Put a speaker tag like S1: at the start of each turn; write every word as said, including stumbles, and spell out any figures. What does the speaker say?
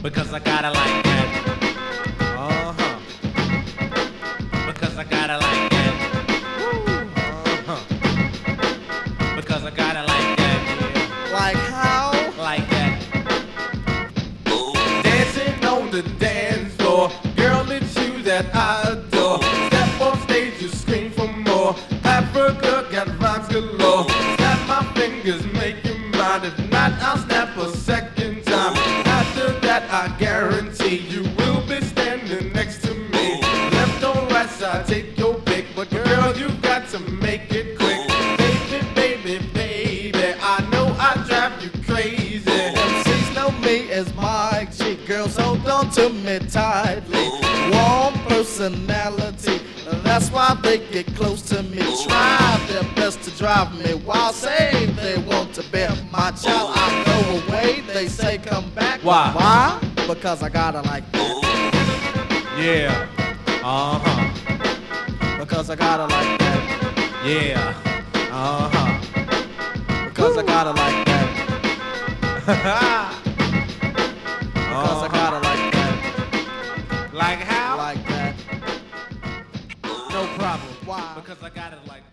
S1: because I got it like that. Uh-huh. Because I got it like that. Uh-huh. Because I got it like that. Yeah.
S2: Like how?
S1: Like that.
S3: Dancing on the dance floor, girl, it's you that I adore. Step on stage, you scream for more. Africa got rhymes galore. Snap my fingers, make you mine. If not, I'll snap a second time. After that, I guarantee you will be standing next to me. Left or right side, take your pick. But girl, you got to make it quick. Baby, baby, baby, I know I drive you crazy.
S2: M Cs know me as Mike G. Girls hold on to me tightly. Warm personality, that's why they get close to me. Try their best to drive me while saying they want to be my child. I go away, they say come back.
S1: Why?
S2: Why? Because I got it like that.
S1: Yeah. Uh-huh.
S2: Because I got it like that.
S1: Yeah. Uh-huh.
S2: Because I got it like that. Because I got it like that.
S1: Like how?
S2: Like that.
S1: No problem.
S2: Why?
S1: Because I got it like